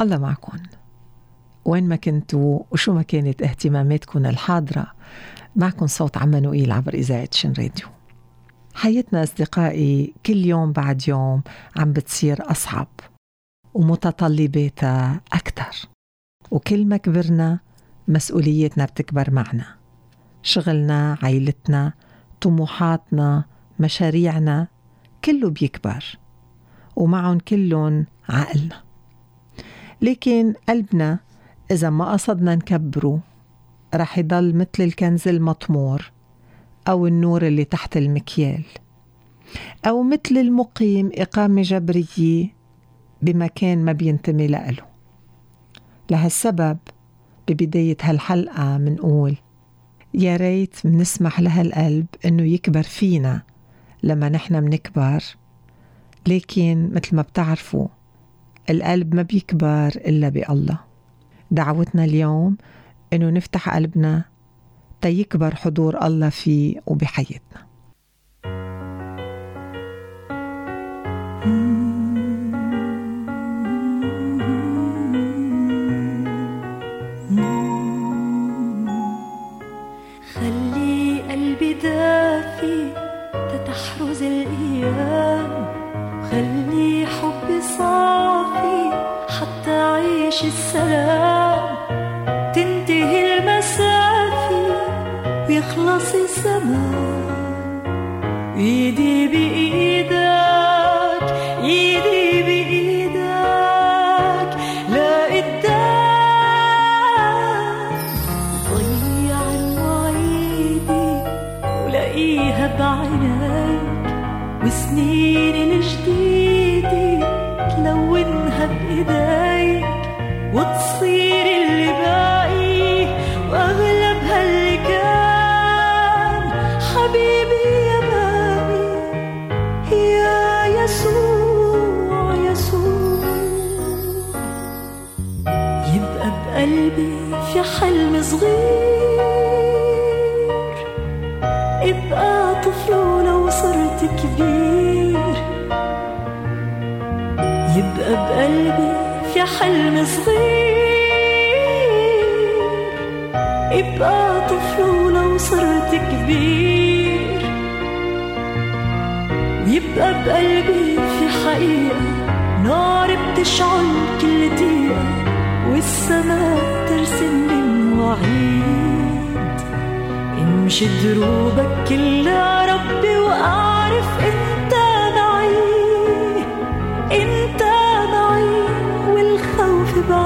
الله معكم وين ما كنتوا وشو ما كانت اهتماماتكم الحاضرة. معكم صوت عمانوئيل عبر إذاعة شن راديو. حياتنا أصدقائي كل يوم بعد يوم عم بتصير أصعب ومتطلباتها أكتر، وكل ما كبرنا مسؤولياتنا بتكبر معنا، شغلنا، عائلتنا، طموحاتنا، مشاريعنا كله بيكبر، ومعهم كلهم عقلنا. لكن قلبنا إذا ما قصدنا نكبره رح يضل مثل الكنز المطمور أو النور اللي تحت المكيال، أو مثل المقيم إقامة جبرية بمكان ما بينتمي له. لهالسبب ببداية هالحلقة منقول يا ريت منسمح لهالقلب إنه يكبر فينا لما نحن منكبر، لكن مثل ما بتعرفوا القلب ما بيكبر إلا بالله. دعوتنا اليوم إنه نفتح قلبنا تيكبر حضور الله فيه وبحياتنا. خلي قلبي دافي تتحرز الأيام، خلي حبي صافي حتى أعيش السلام، تنتهي المسافي ويخلص الزمان. ايدي بإيدك، ايدي بإيدك لقدام، ضيع المواعيدي ولاقيها بعينيك، وسنين الجديدة تلونها بإيديك، وتصير اللي باقي وأغلبها اللي كان. حبيبي يا بابي يا يسوع، يسوع يبقى بقلبي في حلم صغير، ابقى طفل ولو صرت كبير، يبقى بقلبي في حلم صغير، ابقى طفل ولو صرت كبير، ويبقى بقلبي في حقيقة نار بتشعل كل دقيقة، والسماء ترسم لي مواعيد، امشي دروبك كلها ربي وأعرف انت معي، انت معي والخوف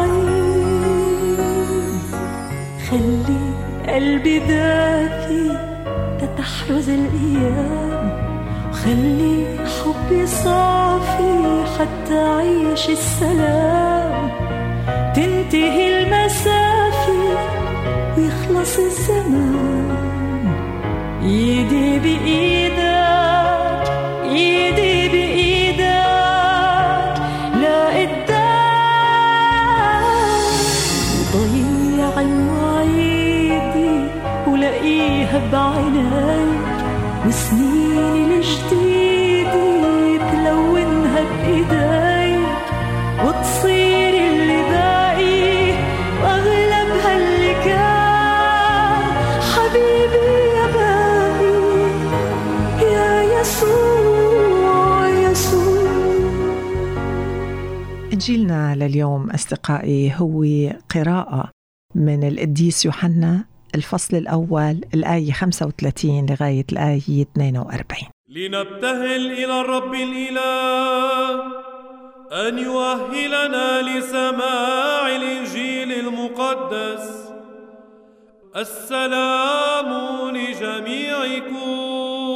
بعيد. خلي قلبي دافي تتحرز الأيام، وخلي حبي صافي حتى أعيش السلام، تنتهي المسافة ويخلص الزمان. ايدي بإيدك، ايدي بإيدك لقدام، ضيع المواعيدي ولاقيها بعينيك، وسنين الجديدة تلونها بإيديك، وتصير اللي باقي وأغلبها اللي كان. حبيبي يا بابي يا يسوع، يسوع. إنجيلنا لليوم أصدقائي هو قراءة من القديس يوحنا الفصل الأول الآية 35 لغاية الآية 42. لنبتهل إلى الرب الإله أن يؤهلنا لسماع الإنجيل المقدس. السلام لجميعكم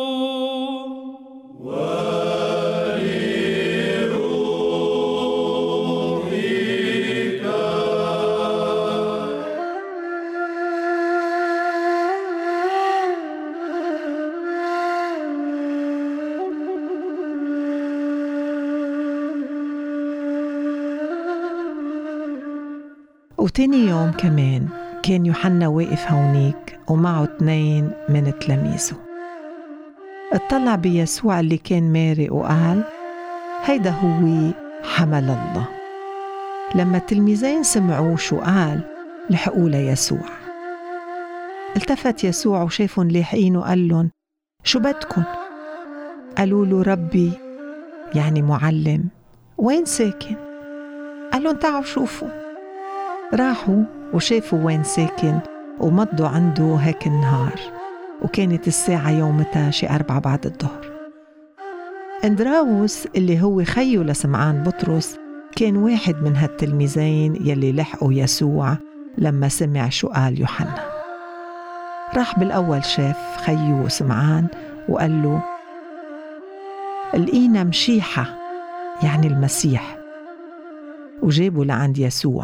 وتاني يوم كمان كان يوحنا واقف هونيك ومعه 2 من تلاميذه. اطلع بيسوع اللي كان مارق وقال هيدا هو حمل الله. لما التلميذين سمعوا شو قال لحقوا ليسوع. التفت يسوع وشافهم لاحقين وقال لهم: شو بدكن؟ قالوا له: ربي، يعني معلم، وين ساكن؟ قال لهم: تعالوا شوفوا. راحوا وشافوا وين ساكن ومضوا عنده هيك النهار، وكانت الساعة يومتها شي 4 بعد الظهر. اندراوس اللي هو خيو لسمعان بطرس كان واحد من هالتلميذين يلي لحقوا يسوع لما سمع شو قال يوحنا. راح بالأول شاف خيو سمعان وقال له: لقينا مشيحة، يعني المسيح، وجابوا لعند يسوع.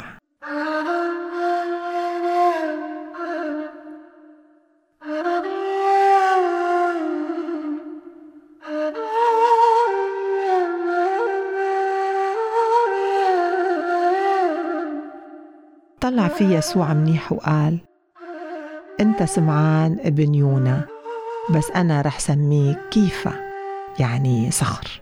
طلع في يسوع منيح وقال: أنت سمعان ابن يونا، بس أنا رح سميك كيفا، يعني صخر.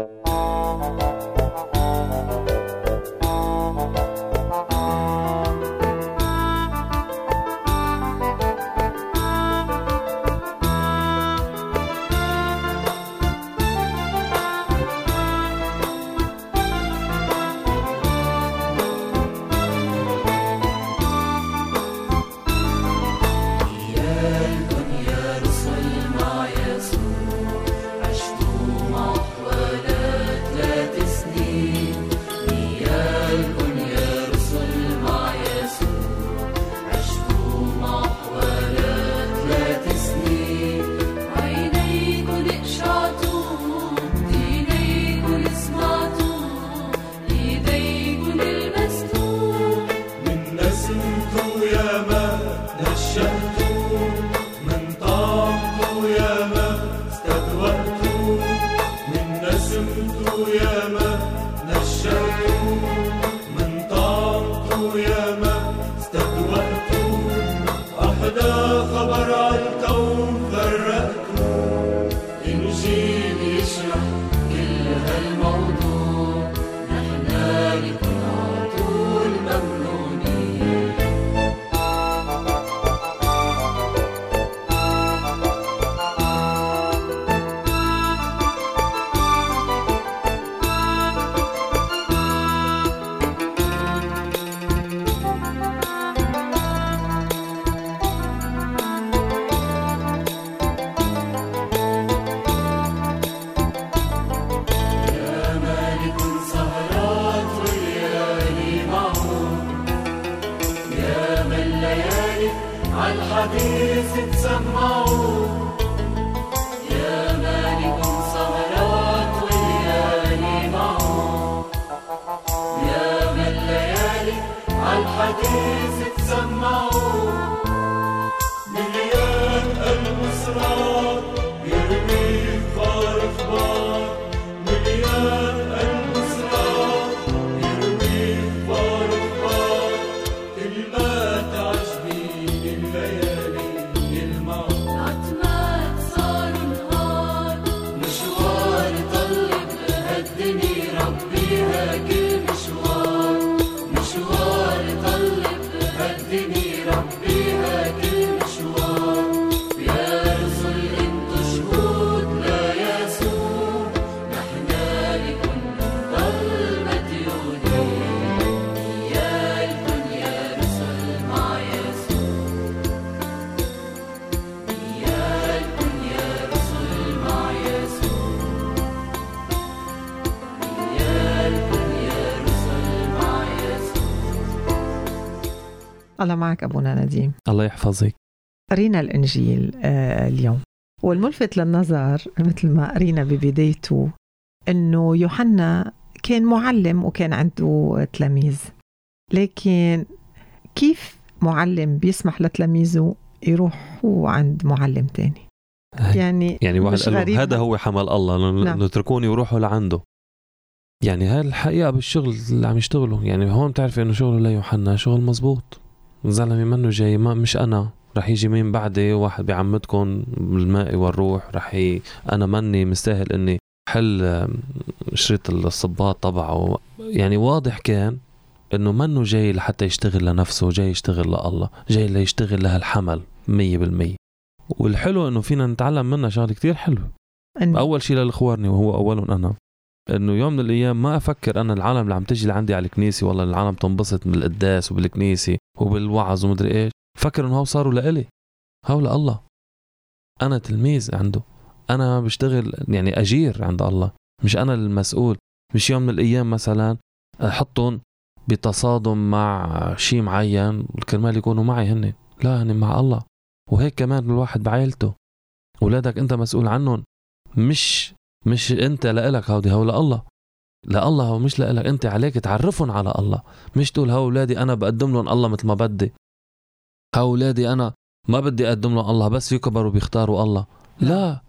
الله معك أبونا نديم. الله يحفظك. قرينا الإنجيل اليوم، والملفت للنظر مثل ما قرينا ببدايته أنه يوحنا كان معلم وكان عنده تلاميذ، لكن كيف معلم بيسمح لتلاميذه يروحوا عند معلم تاني؟ يعني واحد قال له هذا هو حمل الله، نتركوني وروحوا لعنده. يعني هاي الحقيقة بالشغل اللي عم يشتغله. يعني هون بتعرف انه شغله ليوحنا شغل مزبوط، زلمة منه جاي، ما مش انا رح يجي مين بعدي واحد بيعمدكم بالماء والروح، انا مني مستاهل اني حل شريط الصباط طبعه. يعني واضح كان إنه منه جاي لحتى يشتغل لنفسه، جاي يشتغل لله، جاي ليشتغل لهالحمل 100%. والحلو إنه فينا نتعلم منه شغله كتير حلوة. أول شيء للإخوارني وهو أولهم أنا، إنه يوم من الأيام ما أفكر أنا العالم اللي عم تجي لعندي على الكنيسة والله العالم تنبسط بالقداس وبالكنيسة وبالوعظ ومدري إيش، فكر إنه هو صاروا لإلي، هو لله. أنا تلميذ عنده، أنا بشتغل يعني أجير عند الله، مش أنا المسؤول. مش يوم من الأيام مثلا أحطهم بتصادم مع شيء معين والكرمال يكونوا معي هن، لا هن مع الله. وهيك كمان الواحد بعائلته، أولادك أنت مسؤول عنهم، مش أنت لإلك، هودي هو لله. لله هو مش لإلك، أنت عليك تعرفهم على الله، مش تقول هؤلاء أولادي أنا بقدم لهم الله مثل ما بدي، هؤلاء أولادي أنا ما بدي أقدم لهم الله، بس يكبروا بيختاروا الله. لا،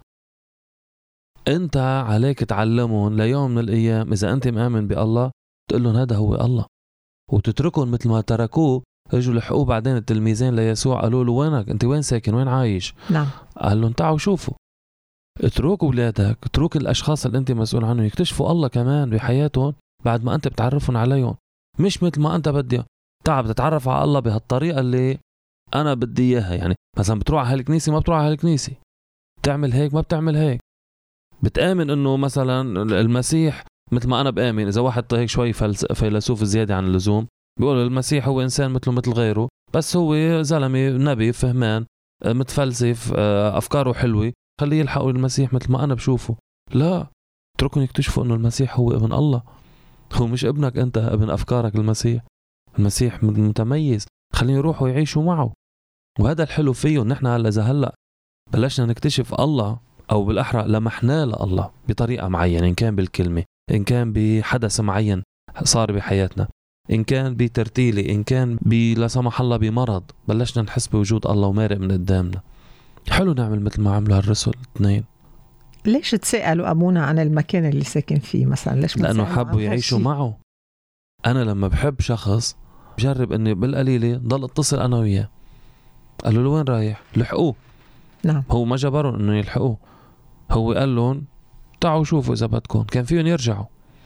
أنت عليك تعلمهم ليوم من الأيام إذا أنت مآمن بالله تقول لهم هذا هو الله، وتتركهم مثل ما تركوه. اجوا لحقوه بعدين التلميذين ليسوع قالوا له وينك أنت، وين ساكن، وين عايش؟ نعم. قال لهم تعالوا شوفوا. اترك أولادك، اترك الأشخاص اللي أنت مسؤول عنهم يكتشفوا الله كمان بحياتهم بعد ما أنت بتعرفهم عليهم، مش مثل ما أنت بدي. تعب تتعرف على الله بهالطريقة اللي أنا بدي إياها. يعني مثلا بتروح على هالكنيسة ما بتروح على هالكنيسة، بتعمل هيك ما بتعمل هيك، بتآمن إنه مثلا المسيح مثل ما أنا بآمن. إذا واحد هيك شوي فيلسوف زيادة عن اللزوم بيقول المسيح هو إنسان مثله مثل غيره، بس هو زلمة نبي فهمان متفلسف أفكاره حلوة، خليه يلحقوا المسيح مثل ما أنا بشوفه. لا، اتركهم يكتشفوا إنه المسيح هو ابن الله، هو مش ابنك أنت ابن أفكارك. المسيح متميز، خليه يروحوا يعيشوا معه. وهذا الحلو فيه، نحن هلأ بلشنا نكتشف الله، أو بالأحرى لمحنا لله بطريقة معينة، إن كان بالكلمة، إن كان بحدث معين صار بحياتنا، إن كان بترتيلي، إن كان لا سمح الله بمرض، بلشنا نحس بوجود الله ومارق من قدامنا. حلو نعمل مثل ما عملوا هالرسل 2. ليش تسألوا أبونا عن المكان اللي ساكن فيه مثلا؟ ليش؟ لأنه حبوا يعيشوا معه. أنا لما بحب شخص بجرب أني بالقليلة ضل اتصل أنا وياه. قالوا له وين رايح؟ لحقوه. نعم. هو ما جبرون أنه يلحقوه، هو قال لهم تعالوا شوفوا إذا بدكم، كان فيهم يرجعوا.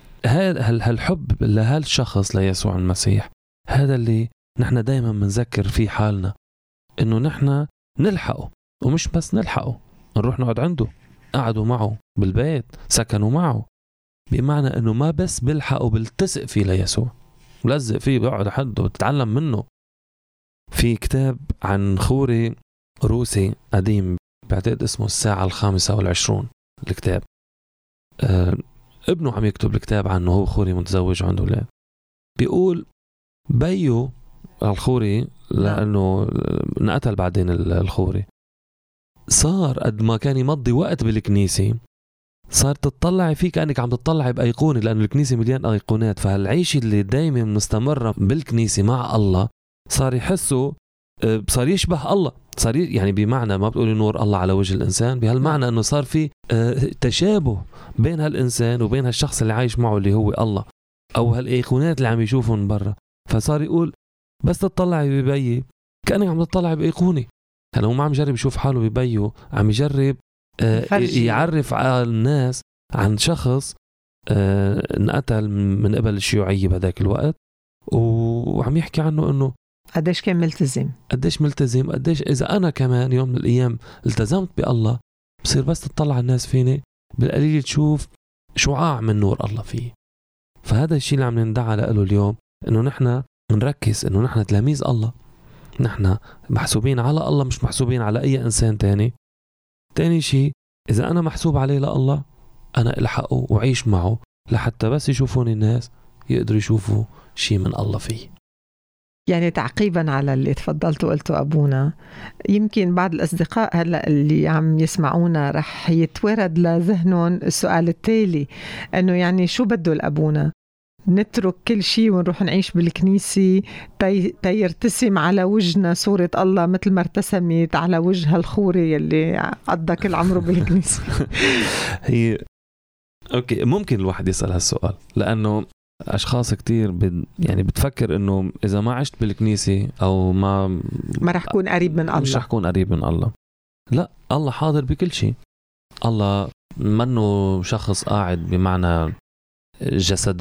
هالحب لهالشخص ليسوع المسيح، هذا اللي نحن دايما منذكر فيه حالنا، إنه نحن نلحقه، ومش بس نلحقه، نروح نقعد عنده. قعدوا معه بالبيت، سكنوا معه، بمعنى إنه ما بس بلحقه، بلتسق فيه ليسوع، بلزق فيه، بقعد حده، بتتعلم منه. في كتاب عن خوري روسي قديم بعتقد اسمه الساعة 25 الكتاب، ابنه عم يكتب الكتاب عنه، هو خوري متزوج وعنده أولاد. بيقول بيو الخوري، لأنه نقتل بعدين الخوري، صار قد ما كان يمضي وقت بالكنيسة صار تطلعي فيه كأنك عم تطلعي بأيقونة، لأنه الكنيسة مليان أيقونات. فهالعيش اللي دايما مستمرة بالكنيسة مع الله صار يحسه، صار يشبه الله، صار يعني بمعنى ما بتقولي نور الله على وجه الإنسان، بهالمعنى أنه صار في تشابه بين هالإنسان وبين هالشخص اللي عايش معه اللي هو الله، أو هالأيقونات اللي عم يشوفهم من برا. فصار يقول بس تطلعي ببي كأنك عم تطلعي بأيقونة. هلا هو ما عم يجرب يشوف حاله ببيه، عم يجرب يعرف على الناس عن شخص انقتل من قبل الشيوعية بهذاك الوقت، وعم يحكي عنه انه قديش كان ملتزم، قديش اذا انا كمان يوم من الايام التزمت بالله بصير بس تطلع الناس فيني بالقليل تشوف شعاع من نور الله فيه. فهذا الشيء اللي عم ندعى له اليوم، انه نحن نركز انه نحن تلاميذ الله، نحن محسوبين على الله، مش محسوبين على اي انسان تاني. تاني شيء، اذا انا محسوب عليه لله انا الحقه وعيش معه لحتى بس يشوفوني الناس يقدروا يشوفوا شيء من الله فيه. يعني تعقيبا على اللي تفضلت وقلته أبونا، يمكن بعض الأصدقاء هلأ اللي عم يسمعونا رح يتورد لذهنهم السؤال التالي، أنه يعني شو بده الأبونا؟ نترك كل شيء ونروح نعيش بالكنيسة تيرتسم على وجهنا صورة الله مثل ما ارتسمت على وجه الخوري اللي قضى كل عمره بالكنيسة؟ هي أوكي، ممكن الواحد يسأل هالسؤال، لأنه أشخاص كتير يعني بتفكر إنه إذا ما عشت بالكنيسة أو ما رح كون قريب من الله، مش رح كون قريب من الله. لا، الله حاضر بكل شيء. الله منه شخص قاعد بمعنى جسديا،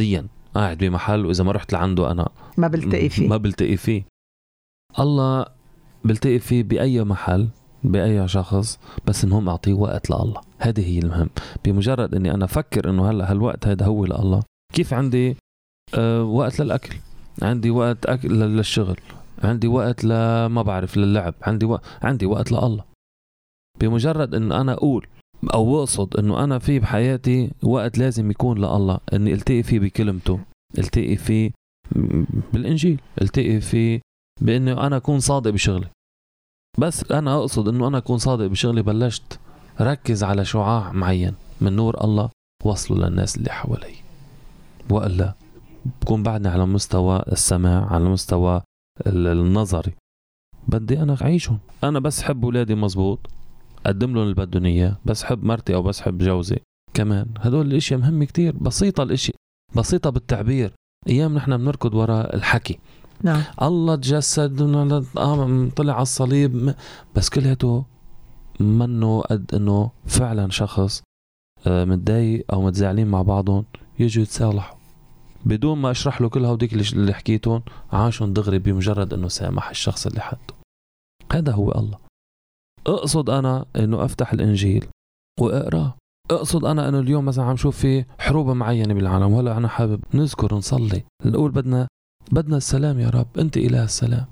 قاعد بمحل وإذا ما رحت لعنده أنا ما بلتقي فيه. الله بلتقي فيه بأي محل بأي شخص، بس المهم أعطيه وقت لله. هذه هي المهم. بمجرد أني أنا أفكر أنه هلأ هالوقت هذا هو لله، كيف عندي وقت للأكل، عندي وقت للشغل، عندي وقت ما بعرف للعب، عندي وقت لله. بمجرد أنه أنا أقول أو أقصد أنه أنا في بحياتي وقت لازم يكون لله، أني التقي فيه بكلمته، التقي فيه بالإنجيل، التقي فيه بأنه أنا أكون صادق بشغلي. بس أنا أقصد أنه أنا أكون صادق بشغلي، بلشت ركز على شعاع معين من نور الله وصلوا للناس اللي حوالي، وإلا بكون بعدني على مستوى السماع، على مستوى النظري. بدي أنا أعيشهم. أنا بس حب أولادي مزبوط، أقدم لهم اللي بدهم إياه، بس حب مرتي أو بس حب جوزي كمان. هدول الاشياء مهمة كتير، بسيطة الاشياء، بسيطة بالتعبير. أيام نحن بنركض وراء الحكي. نعم. الله تجسد، طلع على الصليب، بس كلهاته منه قد انه فعلا شخص متضايق او متزاعلين مع بعضهم يجوا يتصالحوا بدون ما اشرح له كل هوديك اللي حكيتهم، عاشون دغري بمجرد انه سامح الشخص اللي حده. هذا هو الله. اقصد انا انه افتح الانجيل واقراه. اقصد انا انه اليوم مثلا عم شوف في حروب معينه بالعالم، ولا انا حابب نذكر نصلي نقول بدنا السلام يا رب، انت اله السلام.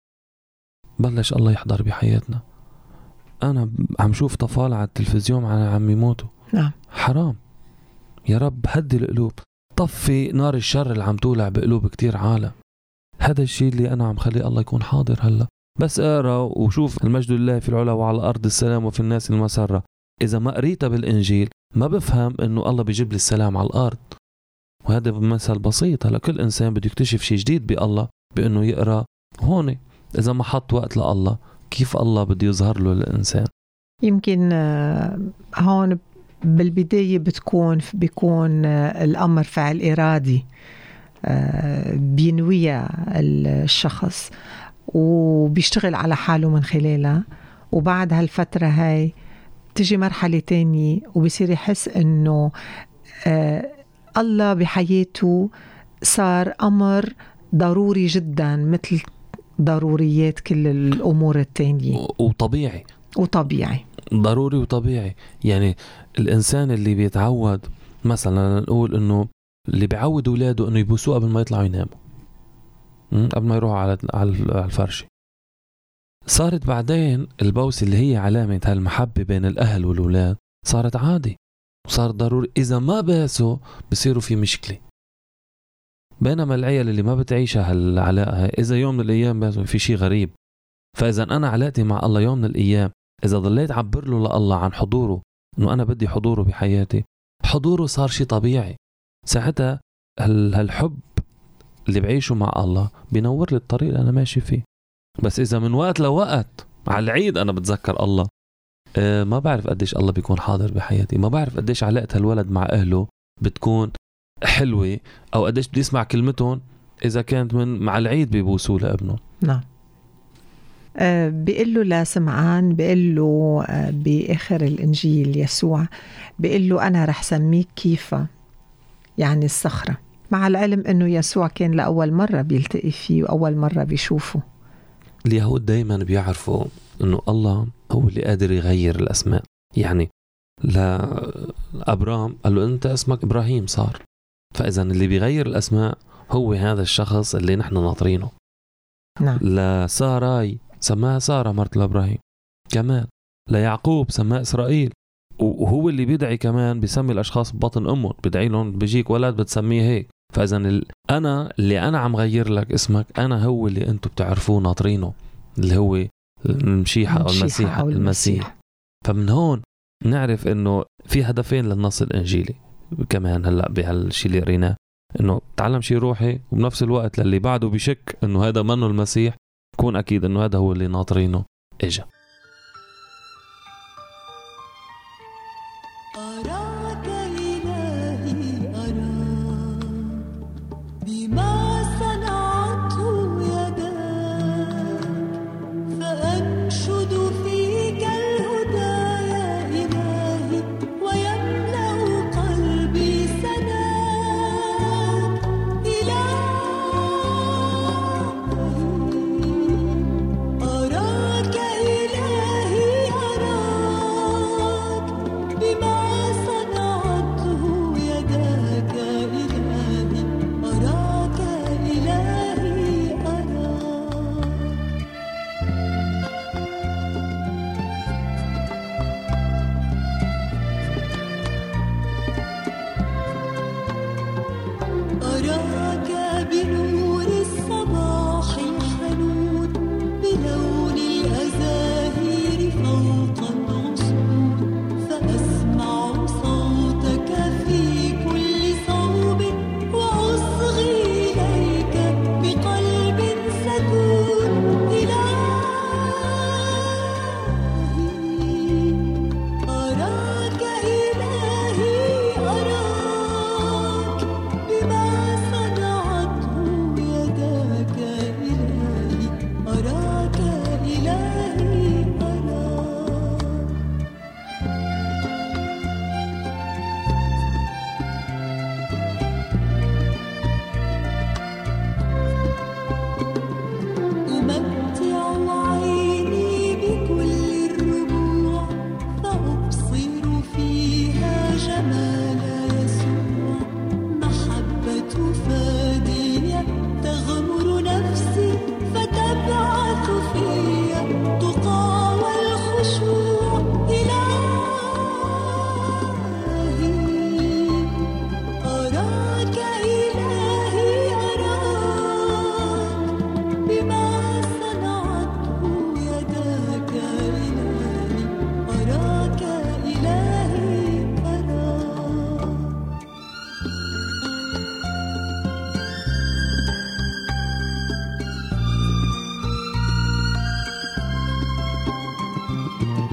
بلش الله يحضر بحياتنا. انا عم شوف طفال على التلفزيون عم يموتوا. نعم. حرام يا رب، هدي القلوب، طفي نار الشر اللي عم تولع بقلوب كتير عالم. هذا الشيء اللي انا عم خلي الله يكون حاضر هلا. بس اقرا وشوف المجد لله في العلا وعلى الارض السلام وفي الناس المسرة. اذا ما قريتها بالانجيل ما بفهم انه الله بيجيب لي السلام على الارض. وهذا بمثل بسيط. هلا كل انسان بده يكتشف شيء جديد بالله بانه يقرا هون. اذا ما حط وقت لله كيف الله بده يظهر له للانسان؟ يمكن هون بالبداية بيكون الأمر فعل إرادي بينويها الشخص وبيشتغل على حاله من خلالها، وبعد هالفترة هاي تجي مرحلة تانية وبيصير يحس إنه الله بحياته صار أمر ضروري جدا مثل ضروريات كل الأمور التانية، وطبيعي ضروري وطبيعي. يعني الإنسان اللي بيتعود مثلا نقول إنه اللي بيعود أولاده إنه يبوسوه قبل ما يطلعوا يناموا، قبل ما يروحوا على الفرشة، صارت بعدين البوسة اللي هي علامة هالمحبة بين الأهل والأولاد صارت عادي وصار ضروري. إذا ما باسوا بصيروا في مشكلة. بينما العيال اللي ما بتعيشها هالعلاقة إذا يوم من الأيام باسوا في شيء غريب. فإذا أنا علاقتي مع الله يوم من الأيام إذا ضليت عبر له لله عن حضوره، إنه أنا بدي حضوره بحياتي، حضوره صار شيء طبيعي. ساعتها هالحب اللي بعيشه مع الله بينور لي الطريق اللي أنا ماشي فيه. بس إذا من وقت لوقت على العيد أنا بتذكر الله، ما بعرف قديش الله بيكون حاضر بحياتي، ما بعرف قديش علاقة الولد مع أهله بتكون حلوة، أو قديش بدي يسمع كلمتهم إذا كانت مع العيد بيبوسوا لابنه. نعم. بيقول له لسمعان، بيقول له بآخر الإنجيل يسوع بيقول له أنا رح سميك كيفا، يعني الصخرة، مع العلم أنه يسوع كان لأول مرة بيلتقي فيه وأول مرة بيشوفه. اليهود دايما بيعرفوا أنه الله هو اللي قادر يغير الأسماء. يعني لأبرام قال له أنت اسمك إبراهيم صار، فإذا اللي بيغير الأسماء هو هذا الشخص اللي نحن ناطرينه. نعم. لساراي سماها سارة مرت لإبراهيم، كمان ليعقوب سماه إسرائيل، وهو اللي بيدعي كمان بيسمي الأشخاص ببطن أمه، بيدعي لهم بيجيك ولد بتسميه هيك. فإذا أنا اللي أنا عم غير لك اسمك أنا هو اللي أنتم بتعرفوه ناطرينه، اللي هو المشيحة أو المسيح. فمن هون نعرف إنه في هدفين للنص الإنجيلي كمان هلأ بهالشي اللي قريناه، إنه تعلم شيء روحي، وبنفس الوقت للي بعده بشك إنه هذا منه المسيح كون أكيد إنه هذا هو اللي ناطرينه إجا. أراك إلهي أراك بما صنعته يداك، فأنشد فيك الهدى يا إلهي ويملأ قلبي سناك.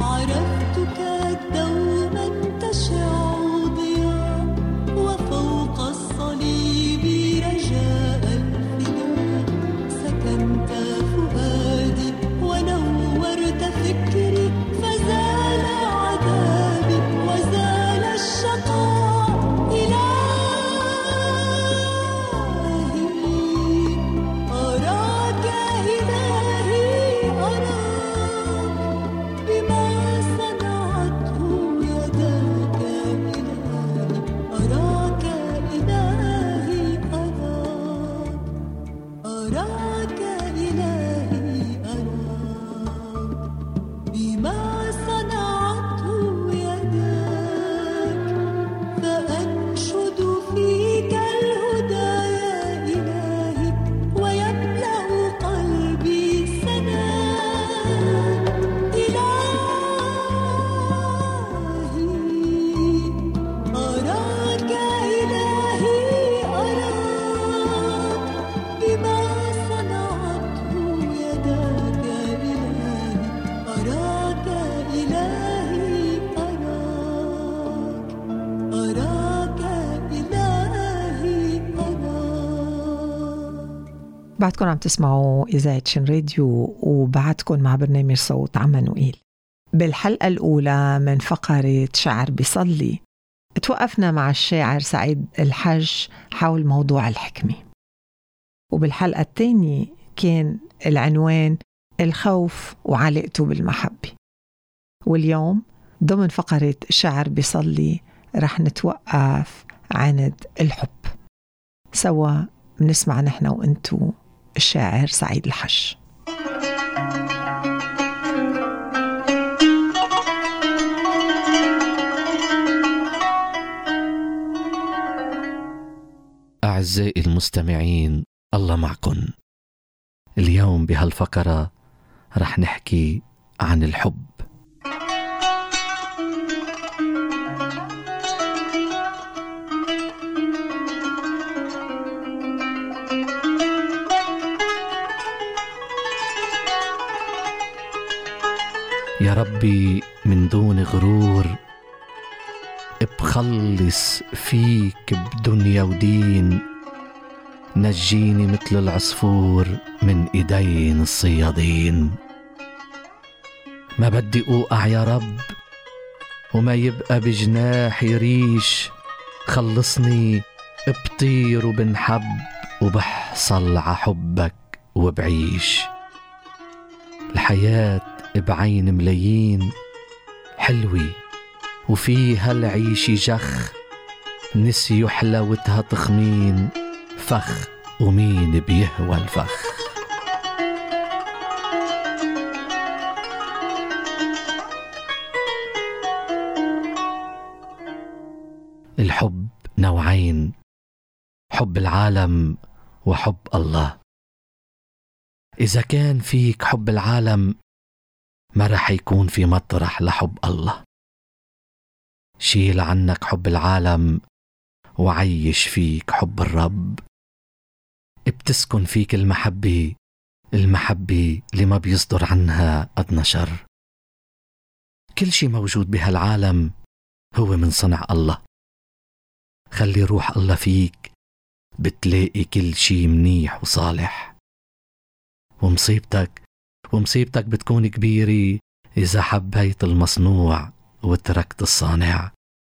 عرفتك دوما تشع ضياء وفوق الصليب رجاء الفداء سكنت فؤادي ونورت فكري فزال عذابي وزال الشقاء إلهي أراك إلهي أراك بما صنعته يداك إلهي أراك إلهي أراك إلهي أراك بما صنعته يداك فأنشد فيك الهدى يا إلهي ويملأ قلبي سناك إلهي أراك إلهي أراك بما صنعته يداك إلهي أراك إلهي أراك إلهي أراك. بعدكم عم تسمعوا إذاعة شن راديو وبعدكم مع برنامج صوت عمانوئيل. بالحلقة الأولى من فقرة شعر بيصلي توقفنا مع الشاعر سعيد الحج حول موضوع الحكمة، وبالحلقة الثانية كان العنوان الخوف وعلاقته بالمحبة. واليوم ضمن فقرة شعر بيصلي رح نتوقف عند الحب. سوا بنسمع نحن وانتو الشاعر سعيد الحج. أعزائي المستمعين، الله معكم. اليوم بهالفقرة رح نحكي عن الحب. يا ربي من دون غرور بخلص فيك بدنيا ودين، نجيني مثل العصفور من ايدين الصيادين. ما بدي اوقع يا رب وما يبقى بجناحي ريش، خلصني بطير وبنحب وبحصل ع حبك وبعيش. الحياة بعين ملايين حلوة وفيها العيش جخ، نسيوا حلاوتها تخمين فخ ومين بيهوى الفخ. الحب نوعين، حب العالم وحب الله. إذا كان فيك حب العالم ما رح يكون في مطرح لحب الله. شيل عنك حب العالم وعيش فيك حب الرب، بتسكن فيك المحبة اللي ما بيصدر عنها أدنى شر. كل شي موجود بهالعالم هو من صنع الله. خلي روح الله فيك بتلاقي كل شي منيح وصالح. ومصيبتك بتكون كبيرة إذا حبيت المصنوع وتركت الصانع.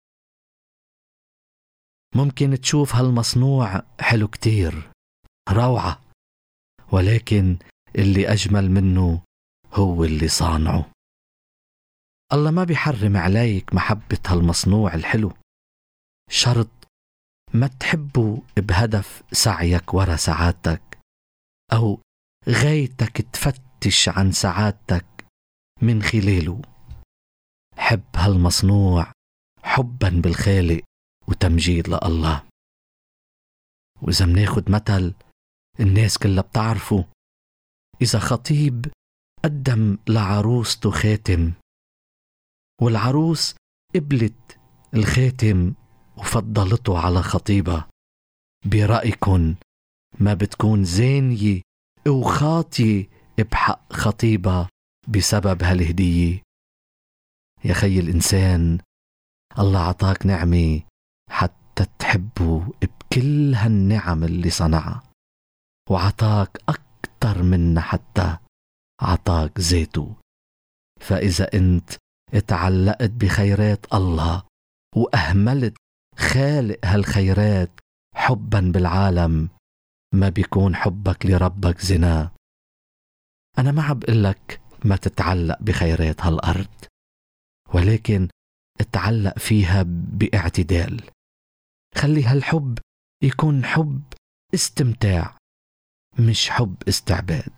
ممكن تشوف هالمصنوع حلو كتير، روعة، ولكن اللي أجمل منه هو اللي صانعه. الله ما بيحرم عليك محبة هالمصنوع الحلو، شرط ما تحبه بهدف سعيك ورا سعادتك أو غايتك تفتش عن سعادتك من خلاله. حب هالمصنوع حبا بالخالق وتمجيد لله. وإذا مناخد مثل الناس كلها بتعرفه، إذا خطيب قدم لعروسته خاتم والعروس قبلت الخاتم وفضلته على خطيبها، برأيكن ما بتكون زانية وخاطية بحق خطيبها بسبب هالهدية؟ يا خي الإنسان، الله عطاك نعمة حتى تحبه بكل هالنعم اللي صنعها، وعطاك أكتر منا حتى عطاك ذاته. فإذا أنت اتعلقت بخيرات الله وأهملت خالق هالخيرات حبا بالعالم، ما بيكون حبك لربك زنا. أنا ما عم بقلك ما تتعلق بخيرات هالأرض، ولكن اتعلق فيها باعتدال. خلي هالحب يكون حب استمتاع مش حب استعباد.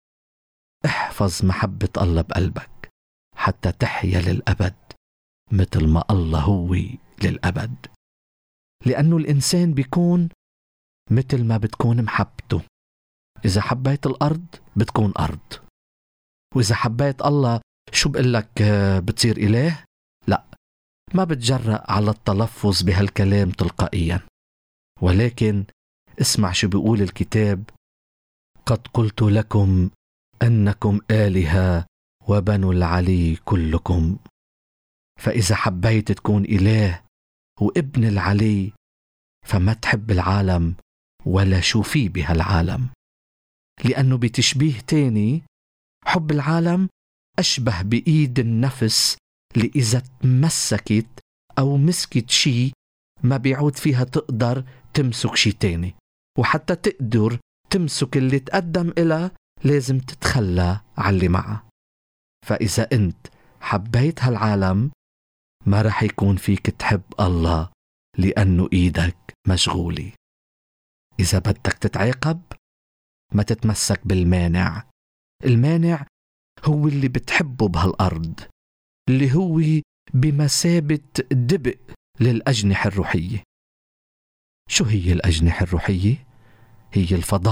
احفظ محبة الله بقلبك حتى تحيا للأبد مثل ما الله هو للأبد، لأنه الإنسان بيكون مثل ما بتكون محبته. إذا حبيت الأرض بتكون أرض، وإذا حبيت الله شو بقلك بتصير إله؟ لا، ما بتجرأ على التلفظ بهالكلام تلقائيا، ولكن اسمع شو بيقول الكتاب: قد قلت لكم أنكم آلهة وبنو العلي كلكم. فإذا حبيت تكون إله وابن العلي فما تحب العالم ولا شو فيه بهالعالم، لأنه بتشبيه تاني حب العالم أشبه بإيد النفس اللي إذا تمسكت أو مسكت شي ما بيعود فيها تقدر تمسك شي تاني، وحتى تقدر تمسك اللي تقدم إلها لازم تتخلى عن اللي معه. فإذا أنت حبيت هالعالم ما رح يكون فيك تحب الله، لأنه إيدك مشغولة. إذا بدك تتعاقب ما تتمسك بالمانع. المانع هو اللي بتحبه بهالأرض، اللي هو بمثابة دبق للأجنحة الروحية. شو هي الأجنحة الروحية؟ هي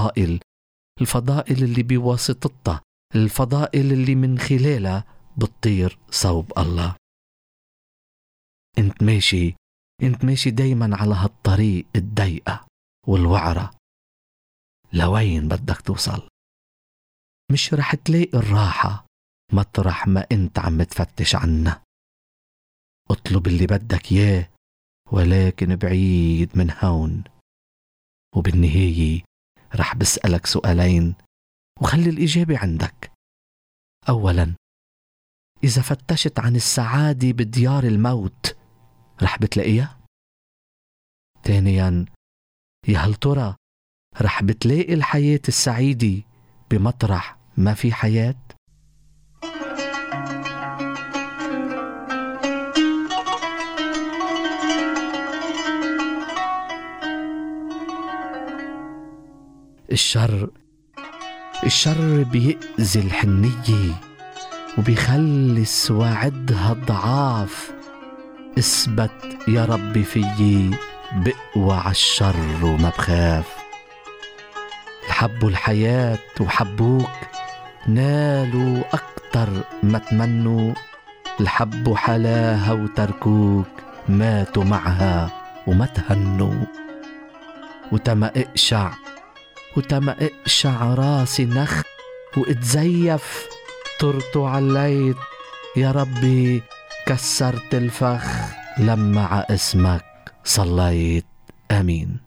الفضائل اللي بواسطتها، الفضائل اللي من خلالها بتطير صوب الله. انت ماشي دايما على هالطريق الضيقة والوعرة. لوين بدك توصل؟ مش رح تلاقي الراحة مطرح ما انت عم تفتش عنها. اطلب اللي بدك اياه ولكن بعيد من هون. وبالنهاية رح بسألك سؤالين وخلي الإجابة عندك. أولا، إذا فتشت عن السعادة بديار الموت رح بتلاقيها؟ ثانيا، يا هل ترى رح بتلاقي الحياة السعيدة بمطرح ما في حياة؟ الشر بيأذي الحنية وبيخلي سواعدها ضعاف. اثبت يا ربي فيي بقوى عالشر وما بخاف. الحبوا الحياة وحبوك نالوا أكتر ما تمنوا. الحبوا حلاها وتركوك ماتوا معها وما تهنوا. وتما اقشع راسي نخ واتزيف طرتوا عليت. يا ربي كسرت الفخ لما ع اسمك صليت. آمين.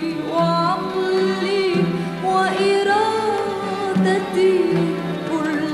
وعقلي وإرادتي كل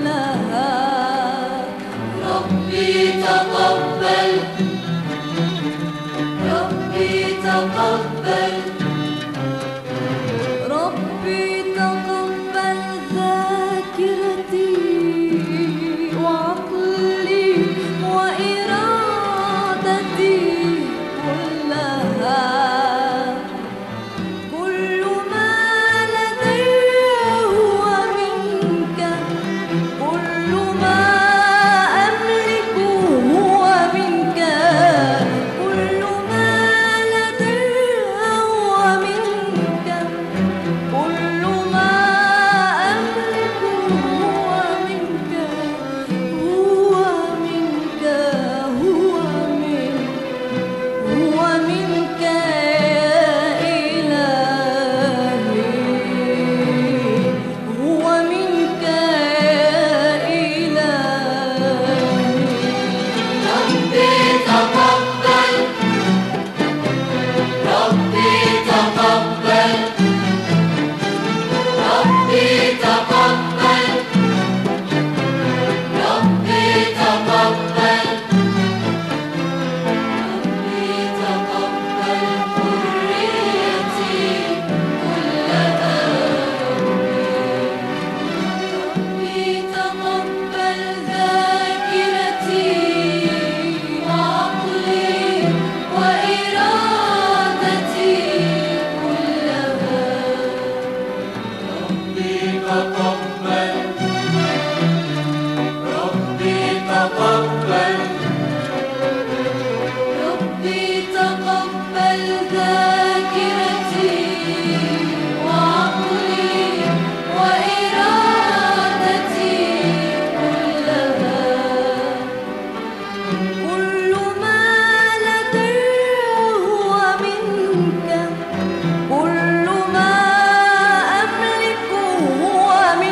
كل ما أملك هو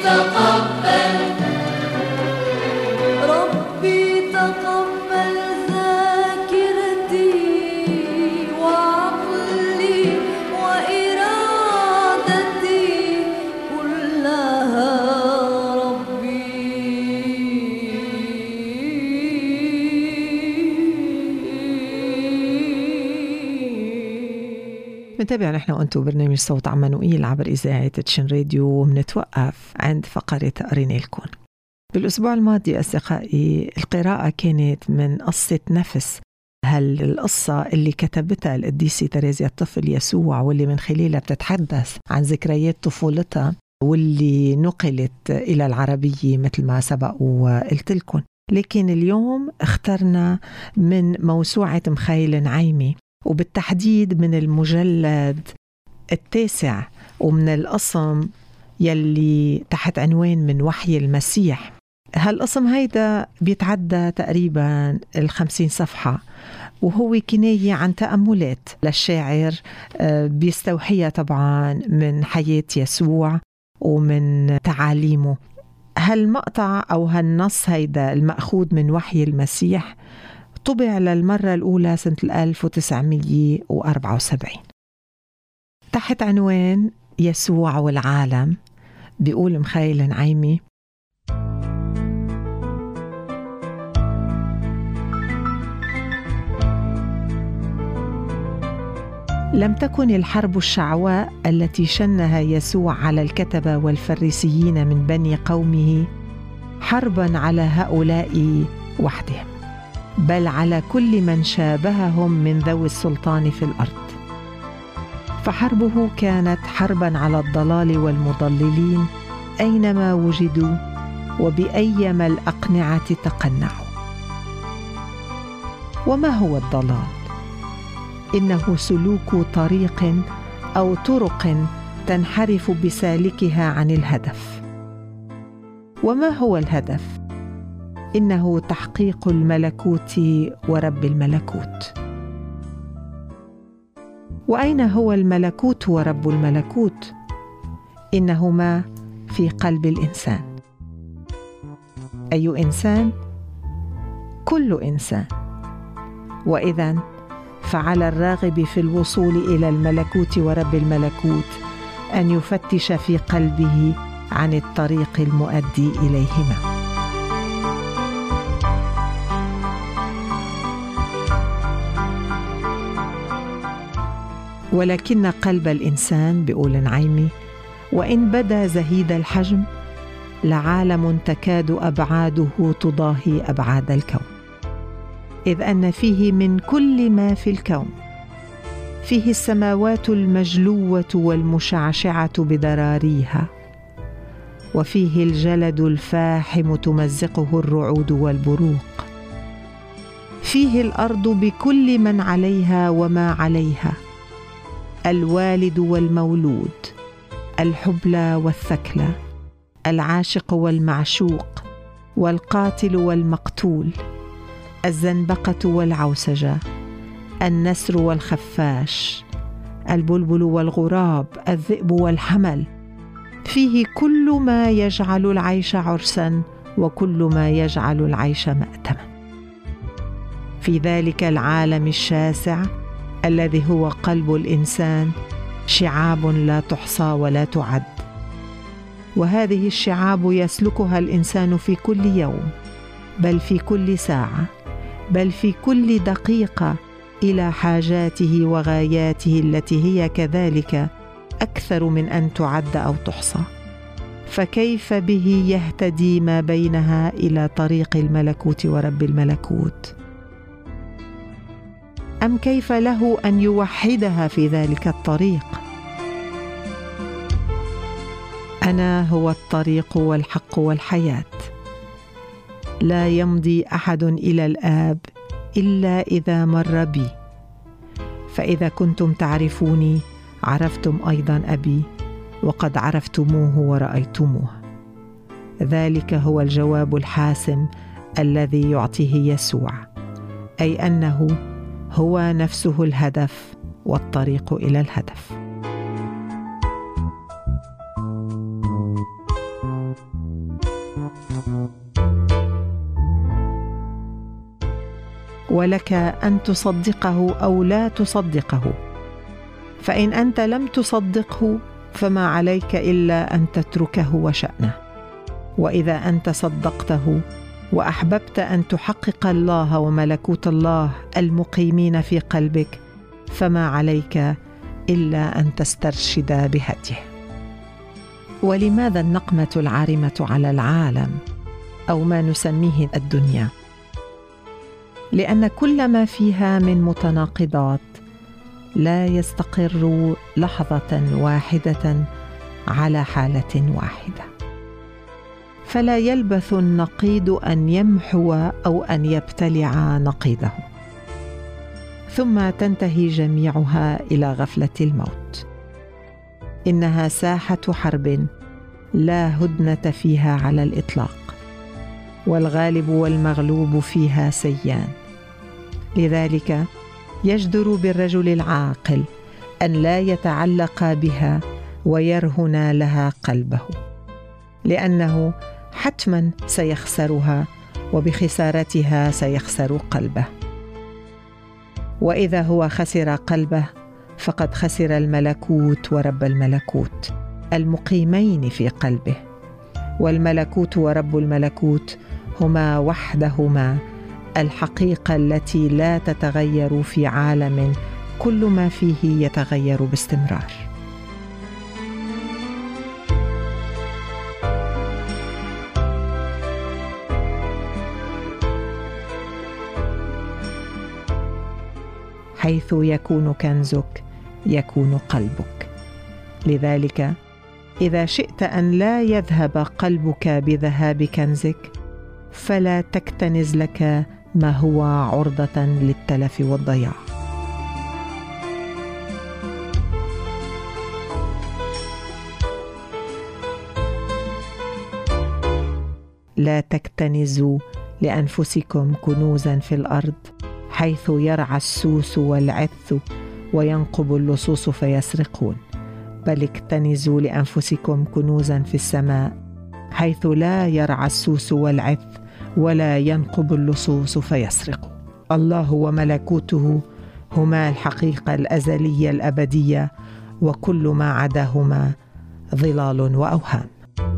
منتابع نحن وأنتم برنامج صوت عمانوئيل عبر إذاعة تشين راديو، ومنتوقف عند فقرة قرينا لكم. بالأسبوع الماضي أصدقائي القراءة كانت من قصة نفس، القصة اللي كتبتها القديسة تريزيا الطفل يسوع، واللي من خلالها بتتحدث عن ذكريات طفولتها، واللي نقلت إلى العربية مثل ما سبق وقلت لكم. لكن اليوم اخترنا من موسوعة مخيل نعيمي، وبالتحديد من المجلد 9 ومن القسم يلي تحت عنوان من وحي المسيح. هالقسم هيدا بيتعدى تقريبا 50 صفحة، وهو كناية عن تأملات للشاعر بيستوحيها طبعا من حياة يسوع ومن تعاليمه. هالمقطع أو هالنص هيدا المأخوذ من وحي المسيح طبع للمرة الأولى سنة 1974 تحت عنوان يسوع والعالم. بيقول مخيل نعيمي: لم تكن الحرب الشعواء التي شنها يسوع على الكتبة والفريسيين من بني قومه حربا على هؤلاء وحدهم، بل على كل من شابههم من ذوي السلطان في الأرض. فحربه كانت حربا على الضلال والمضللين أينما وجدوا وبأيما الأقنعة تقنعوا. وما هو الضلال؟ إنه سلوك طريق أو طرق تنحرف بسالكها عن الهدف. وما هو الهدف؟ إنه تحقيق الملكوت ورب الملكوت. وأين هو الملكوت ورب الملكوت؟ إنهما في قلب الإنسان. أي إنسان؟ كل إنسان. وإذن فعلى الراغب في الوصول إلى الملكوت ورب الملكوت أن يفتش في قلبه عن الطريق المؤدي إليهما. ولكن قلب الإنسان، بيقول نعيمي، وإن بدا زهيد الحجم لعالم تكاد أبعاده تضاهي أبعاد الكون، إذ أن فيه من كل ما في الكون. فيه السماوات المجلوة والمشعشعة بدراريها، وفيه الجلد الفاحم تمزقه الرعود والبروق. فيه الأرض بكل من عليها وما عليها، الوالد والمولود، الحبلى والثكلى، العاشق والمعشوق، والقاتل والمقتول، الزنبقة والعوسجة، النسر والخفاش، البلبل والغراب، الذئب والحمل. فيه كل ما يجعل العيش عرسا وكل ما يجعل العيش مأتما. في ذلك العالم الشاسع الذي هو قلب الإنسان شعاب لا تحصى ولا تعد، وهذه الشعاب يسلكها الإنسان في كل يوم، بل في كل ساعة، بل في كل دقيقة، إلى حاجاته وغاياته التي هي كذلك أكثر من أن تعد أو تحصى. فكيف به يهتدي ما بينها إلى طريق الملكوت ورب الملكوت؟ أم كيف له أن يوحدها في ذلك الطريق؟ أنا هو الطريق والحق والحياة، لا يمضي أحد إلى الآب إلا إذا مر بي. فإذا كنتم تعرفوني عرفتم أيضا أبي، وقد عرفتموه ورأيتموه. ذلك هو الجواب الحاسم الذي يعطيه يسوع، أي أنه هو نفسه الهدف والطريق إلى الهدف. ولك أن تصدقه أو لا تصدقه. فإن أنت لم تصدقه فما عليك إلا أن تتركه وشأنه. وإذا أنت صدقته وأحببت أن تحقق الله وملكوت الله المقيمين في قلبك فما عليك إلا أن تسترشد بهديه. ولماذا النقمة العارمة على العالم أو ما نسميه الدنيا؟ لأن كل ما فيها من متناقضات لا يستقر لحظة واحدة على حالة واحدة، فلا يلبث النقيض أن يمحو أو أن يبتلع نقيضه، ثم تنتهي جميعها إلى غفلة الموت. إنها ساحة حرب لا هدنة فيها على الإطلاق، والغالب والمغلوب فيها سيان. لذلك يجدر بالرجل العاقل أن لا يتعلق بها ويرهن لها قلبه، لأنه حتما سيخسرها، وبخسارتها سيخسر قلبه. وإذا هو خسر قلبه فقد خسر الملكوت ورب الملكوت المقيمين في قلبه. والملكوت ورب الملكوت هما وحدهما الحقيقة التي لا تتغير في عالم كل ما فيه يتغير باستمرار. حيث يكون كنزك يكون قلبك. لذلك إذا شئت أن لا يذهب قلبك بذهاب كنزك فلا تكتنز لك ما هو عرضة للتلف والضياع. لا تكتنزوا لأنفسكم كنوزا في الأرض حيث يرعى السوس والعث وينقب اللصوص فيسرقون، بل اكتنزوا لأنفسكم كنوزا في السماء حيث لا يرعى السوس والعث ولا ينقب اللصوص فيسرقوا. الله وملكوته هما الحقيقة الأزلية الأبدية، وكل ما عداهما ظلال وأوهام.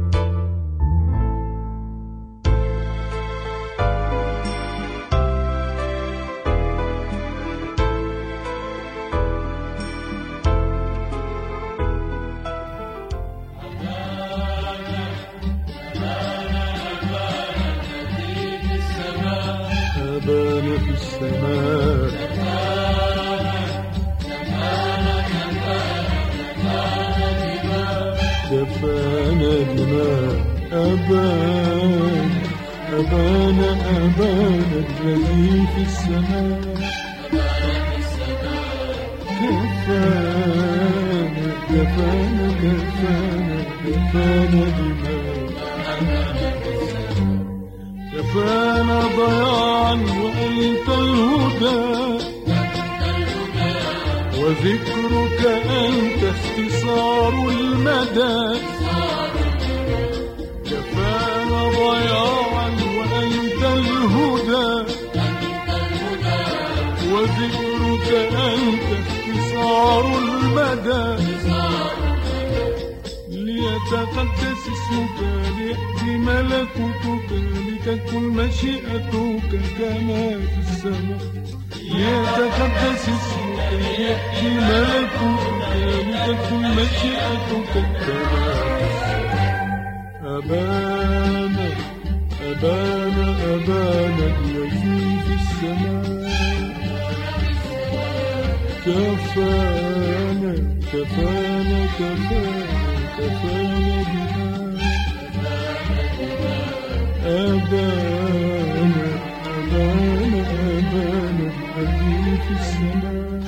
أبانا في السماء دفانا دماء أبانا الذي في السماء دفانا دماء كفانا ضياعا وأنت الهدى وذكرك أنت اختصار المدى. كفانا ضياعا وأنت الهدى وذكرك أنت اختصار المدى. ليتقدس اسمك ليأتي ملكوتك لتكن مشيئتك كما في السماء. ليتقدس اسمك ليأتي ملكوتك لتكن مشيئتك كما في السماء. أبانا الذي في السماء كفانا بها أبانا الذي في السماء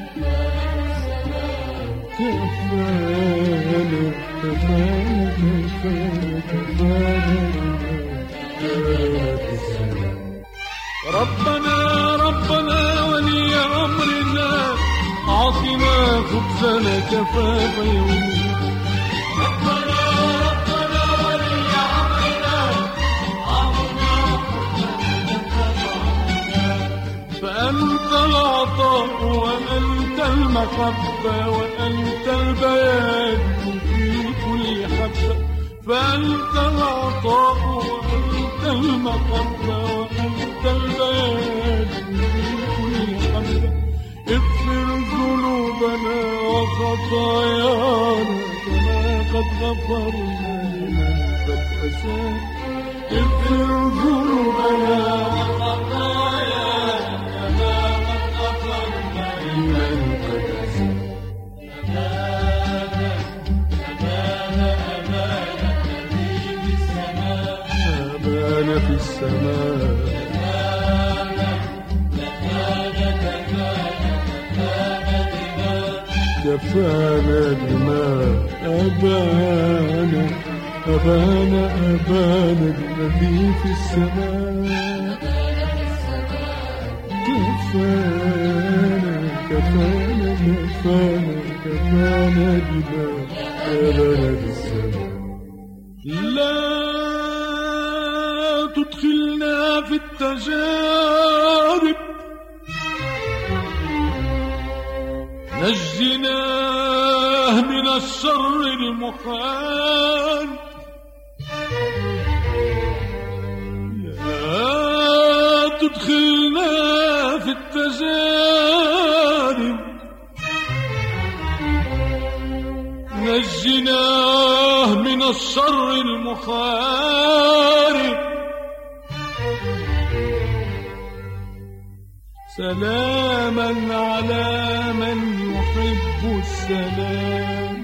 ربنا ولي أمرنا أعطنا خبزنا كفاف يومنا. ربنا ولي أمرنا أعطنا خبزنا كفاف يومنا. المحبة وأنت البيان في كل حبة، فأنت العطاء وأنت المحبة وأنت البيان في كل حبة. اغفر ذنوبنا وخطايانا كما قد غفرنا لمن قد أساء. اغفر ذنوبنا وخطايانا كما قد غفرنا لمن قد أساء. أبانا في السماء كفانا بما أبانا أبانا أبانا الذي في السماء. كفانا كفانا كفانا كفانا بما أبانا في السماء. لا تدخلنا في التجارب، نجنا من الشر المحال. لا تدخلنا في التجارب، نجنا من الشر المحارب. سلاما على من يحب السلام،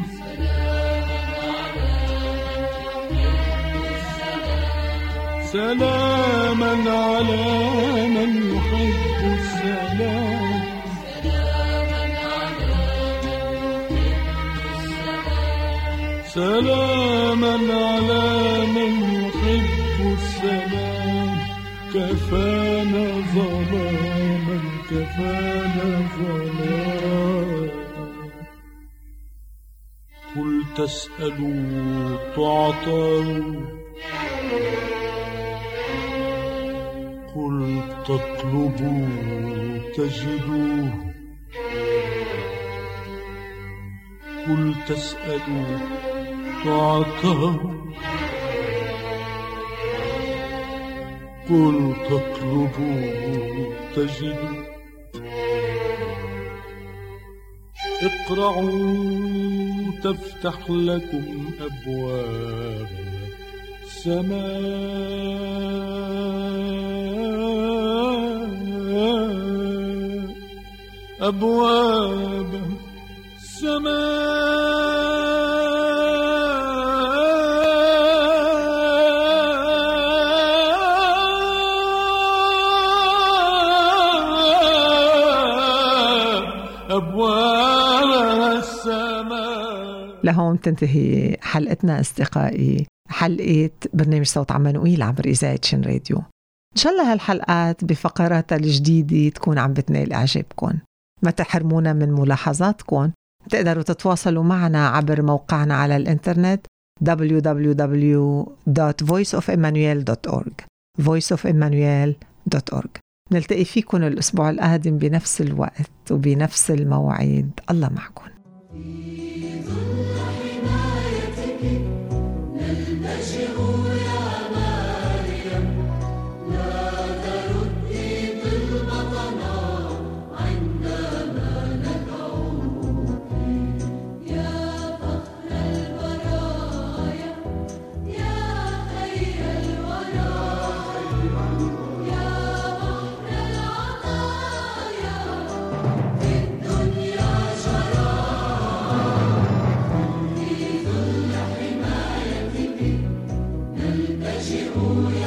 سلاما على من يحب السلام، سلاما على من يحب السلام. كفانا ظلاما كفانا ظلاما. قل تسألوا تعطوا، قل تطلبوا تجدوه، قل تسألوا تعطوا، قل تطلبوا تجدوا. اقرعوا تفتح لكم أبواب السماء، أبواب السماء. لهون تنتهي حلقتنا أصدقائي، حلقة برنامج صوت عمانوئيل عبر إذاعة شن راديو. إن شاء الله هالحلقات بفقراتها الجديدة تكون عم بتنال إعجابكم. ما تحرمونا من ملاحظاتكم. تقدروا تتواصلوا معنا عبر موقعنا على الإنترنت www.voiceofemmanuel.org voiceofemmanuel.org. نلتقي فيكم الأسبوع القادم بنفس الوقت وبنفس الموعد. الله معكم. Oh